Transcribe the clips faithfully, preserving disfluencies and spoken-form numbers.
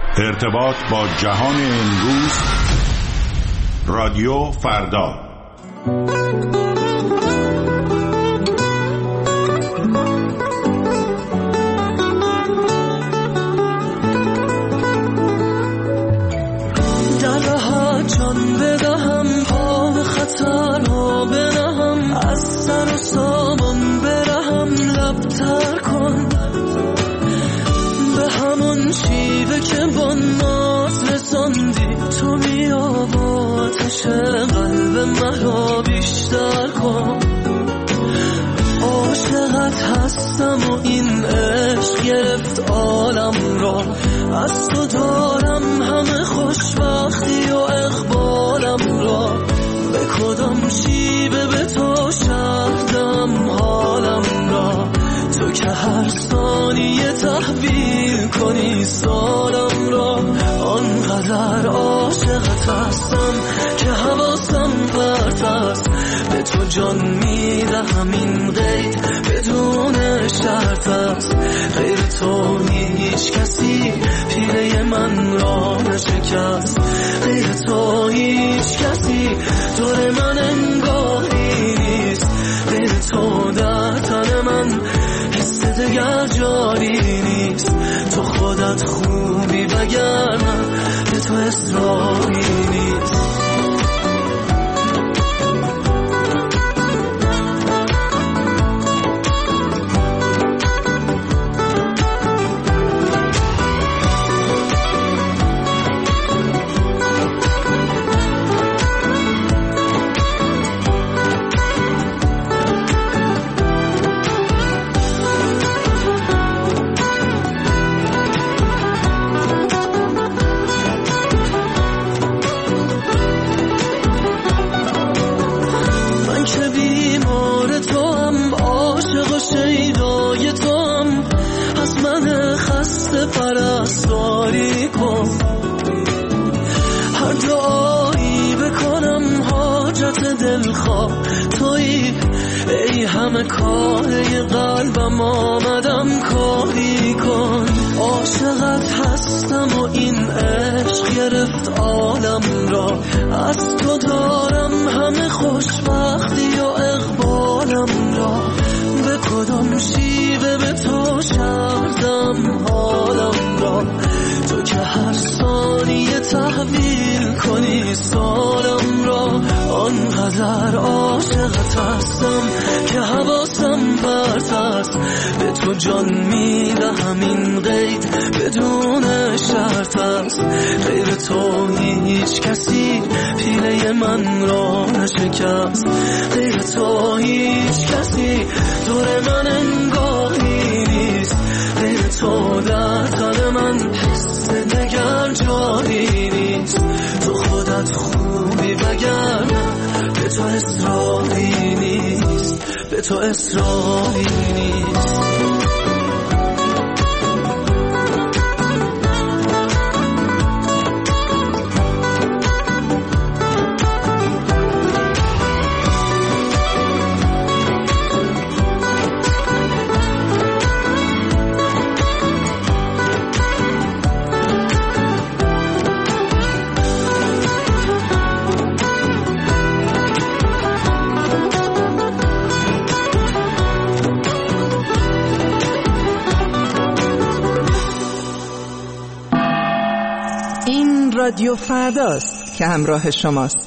ارتباط با جهان امروز، رادیو فردا. در راحت جان بدهم، پا به خطرها بنهم، از سر و سامان برهم، لب تر کن به همون شیوه که با ناز رساندی. تو بیا با آتش قلب مرا بیشتر کن. عاشقت هستم و این عشق گرفت عالم را، از تو دارم همه خوشبختی و اقبالم را. به کدام شیوه به تو شهدم حالم را، تو که هر ثانیه تحویل کنی سالم را. آنقدر عاشقت هستم که حواسم پرت است، به تو جان میدهم این قید بدون شرط است. غیر تو هیچ کسی پیله من را نشکست، غیر تو هیچ کسی دور من انگاری نیست. غیر تو در تن من حس دگر جاری نیست. تو خودت خوبی وگرنه به تو اصراری نیست. پرستاری کن، هر دعایی بکنم حاجت دلخواه تویی. ای همه کاره قلبم آمدم کاری کن. عاشقت هستم و این عشق گرفت عالم را، از تو دارم همه خوشبختی و اقبالم را. به کدام شیوه به تو شهدم حالم را، تو که هر ثانیه تحویل کنی سالم را. آنقدر عاشقت هستم که حواسم پرت است، به تو جان میدهم این قید بدون شرط است. غیر تو هیچ کسی پیله من را نشکست، غیر تو هیچ کسی دور من انگاری نیست. غیر تو در تن من حس دگر جاری نیست. تو خودت خوبی وگرنه به تو اصراری نیست، به تو اصراری نیست. رادیو فرداست که همراه شماست.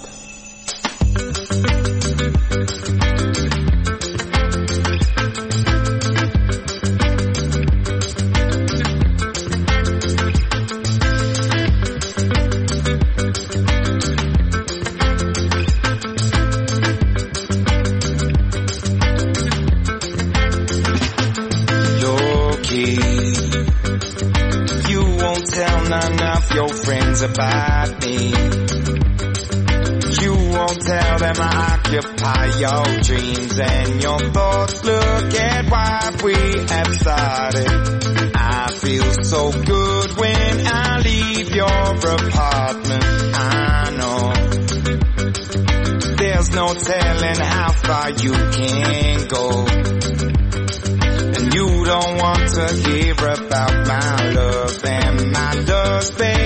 About me, you won't tell them I occupy your dreams and your thoughts. Look at what we have started. I feel so good when I leave your apartment. I know there's no telling how far you can go, and you don't want to hear about my love and my dust, baby.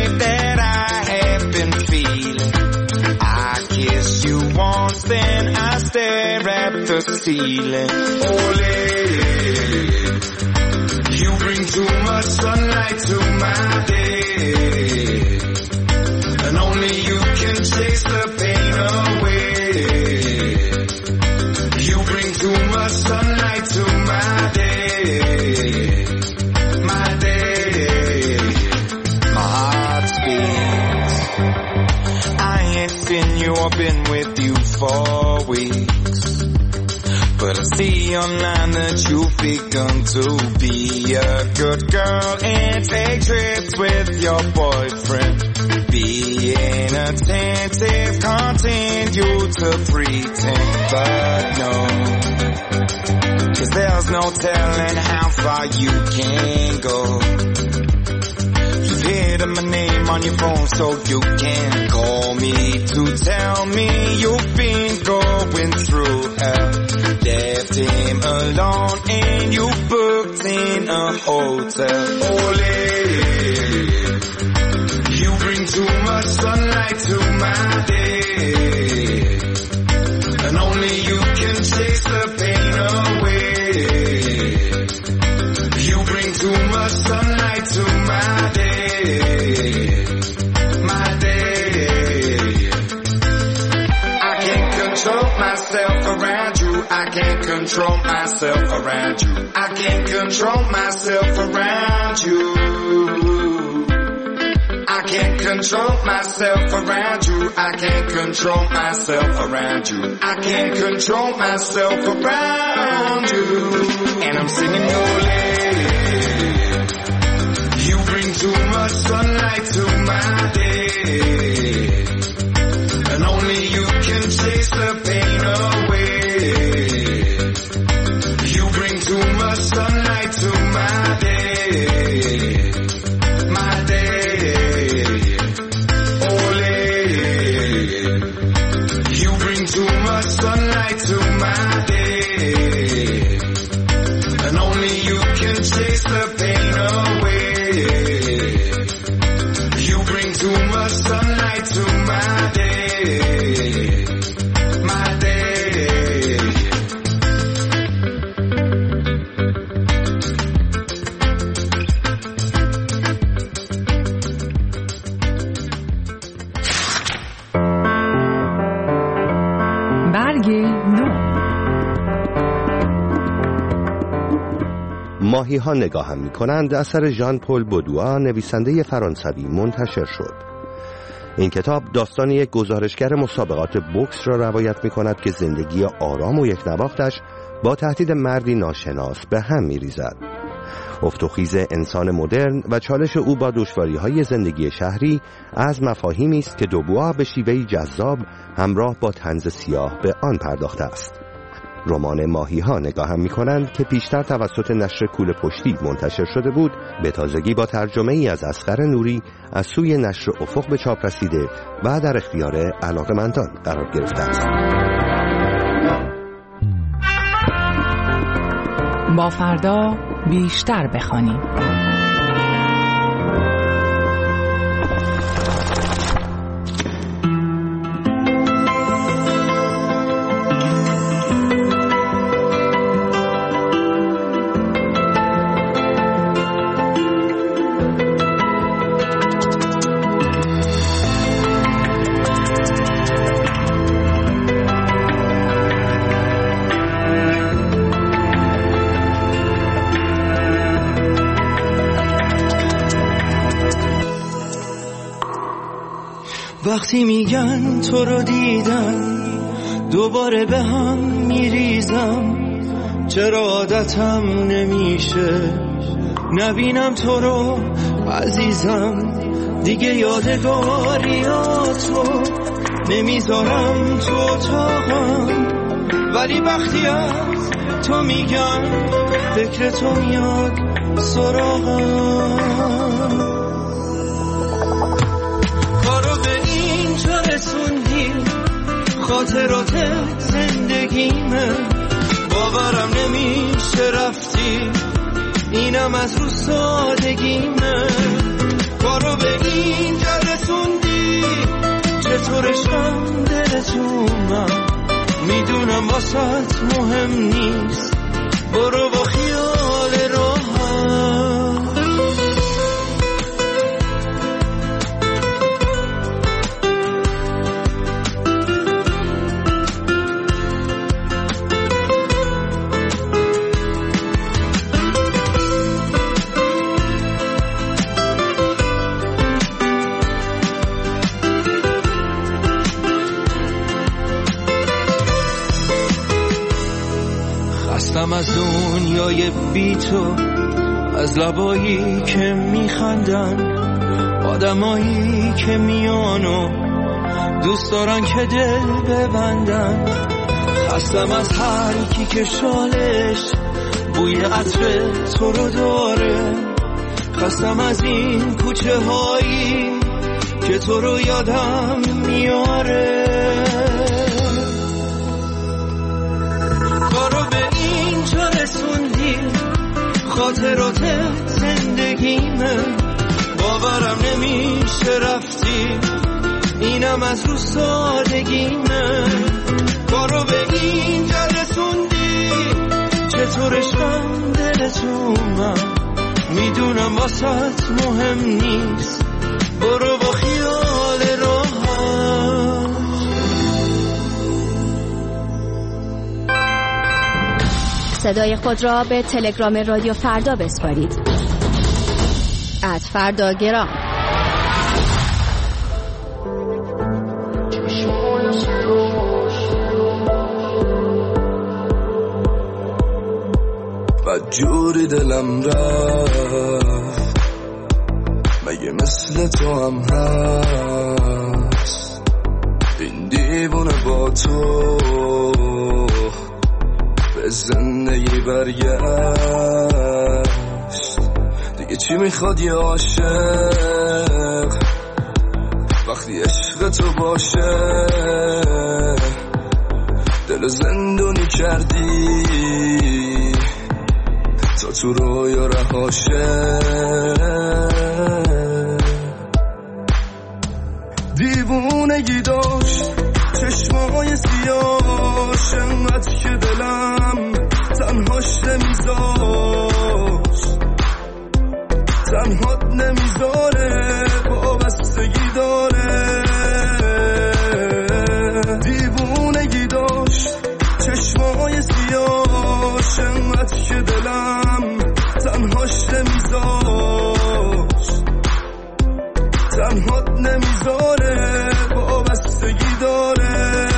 ceiling. Ole, you bring too much sunlight to my day, and only you can chase the pain away. You bring too much sunlight to my day, my day. My heart speaks. I ain't seen you, I've been with you for weeks, but I see online that you've begun to be a good girl and take trips with your boyfriend. Being attentive, continue to pretend, but no, 'cause there's no telling how far you can go. You've hidden my name on your phone so you can call me to tell me you've been going through hell. Left him alone and you booked in a hotel. Ole, you bring too much sunlight to my day, and only you can chase the pain away. You bring too much sunlight to my day, my day. I can't control myself around you, I can't control myself around you, I can't control myself around you. I can't control myself around you, I can't control myself around you, I can't control myself around you. And I'm singing Ole, you bring too much sunlight to my day, and only you can chase the pain away. You bring too much sunlight to my day, my day. Ole, you bring too much sunlight to my day, and only you can chase the pain away. You bring too much sunlight to my day, my day. برگ نو. ماهی‌ها نگاهم می‌کنند اثر ژان پل بودوا نویسنده فرانسوی منتشر شد. این کتاب داستان یک گزارشگر مسابقات بوکس را روایت می‌کند که زندگی آرام و یکنواختش با تهدید مردی ناشناس به هم می‌ریزد. افت و خیز انسان مدرن و چالش او با دشواری‌های زندگی شهری از مفاهیمی است که دوبوا به شیوهی جذاب همراه با طنز سیاه به آن پرداخته است. رمان ماهی‌ها نگاهم می‌کنند که پیشتر توسط نشر کوله پشتی منتشر شده بود، به تازگی با ترجمه‌ای از اصغر نوری از سوی نشر افق به چاپ رسیده و در اختیار علاقه‌مندان قرار گرفته است. با فردا بیشتر بخوانیم. وقتی میگن تو رو دیدم دوباره به هم میریزم، چرا عادتم نمیشه نبینم تو رو عزیزم، دیگه یادگاریاتو نمیذارم تو اتاقم، ولی وقتی از تو میگم فکر تو میاد سراغم. کارو به اینجا رسوندی خاطرات زندگیمه، باورم نمیشه رفتی اینم از رو سادگیمه. کارو به اینجا رسوندی چطورشم دلت اومد میدونم واسط مهم نیست، برو با خیال راحت. خستم از دنیای بی تو، از لبایی که میخندن، آدمایی که میانو دوست دارن که دل ببندن. خستم از هر کی که شالش بوی عطر تو رو داره، خستم از این کوچه هایی که تو رو یادم میاره. کارو به اینجا رسوندی، خاطرات زندگیمه، باورم نمیشه رفتی، اینم از رو سادگیمه. کارو به اینجا رسوندی، چطور عشقم دلتونم، میدونم واسط مهم نیست، برو با خیال راحت. صدای خود را به تلگرام رادیو فردا بسپارید. ات فردا گرام. بدجوری دلم رفت، مگه مثل تو هم هست این دیوونه با تو به زندگی برگشت. دیگه چی میخواد یه عاشق وقتی عشق تو باشه، دل زندونی کردی تا تو رویا رهاشه. دیوونگی داشت چشمای سیاش، انقدر که دلم تنهاش نمیذاشت، تنهات نمیذاره، وابستگی داره. دیوونگی داشت چشمای سیاش، انقدر که دلم تنهاش نمیذاشت، تنهات نمیذاره، وابستگی داره.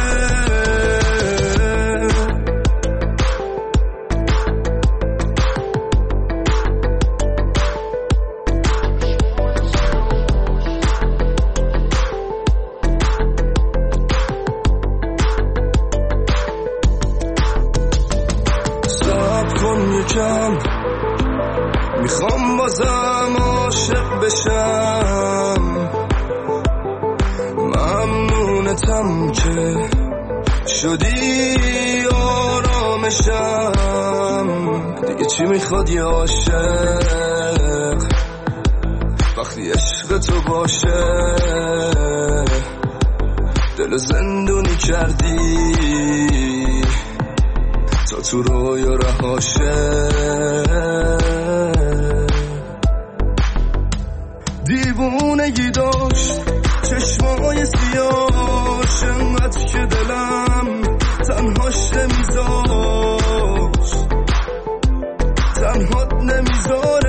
میخوام بازم عاشق بشم، ممنونتم که شدی آرامشم. دیگه چی میخواد یه عاشق وقتی عشق تو باشه، دل زندونی کردی تا تو رویا رهاشه. دیوونگی داشت چشمای سیاش، انقدر که دلم تنهاش نمیذاشت، تنهات نمیذاره،